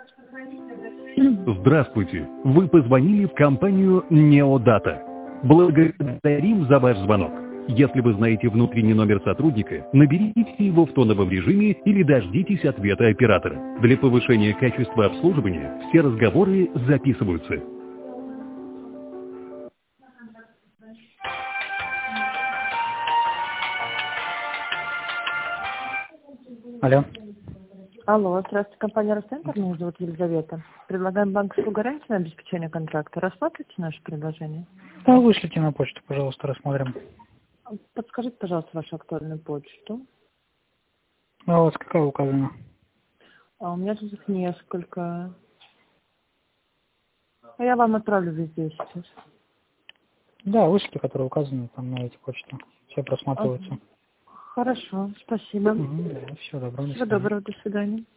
Здравствуйте! Вы позвонили в компанию Неодата. Благодарим за ваш звонок. Если вы знаете внутренний номер сотрудника, наберите его в тоновом режиме или дождитесь ответа оператора. Для повышения качества обслуживания все разговоры записываются. Алло. Алло, здравствуйте, компания Росцентр, меня зовут Елизавета. Предлагаем банковскую гарантию на обеспечение контракта. Рассмотрите наше предложение? Да, вышлите на почту, пожалуйста, рассмотрим. Подскажите, пожалуйста, вашу актуальную почту. А у вас какая указана? А у меня тут их несколько. А я вам отправлю везде сейчас. Да, вышлите, которые указаны там на эти почты. Все просматриваются. Хорошо, спасибо. Да, всего доброго. Всего доброго, до свидания.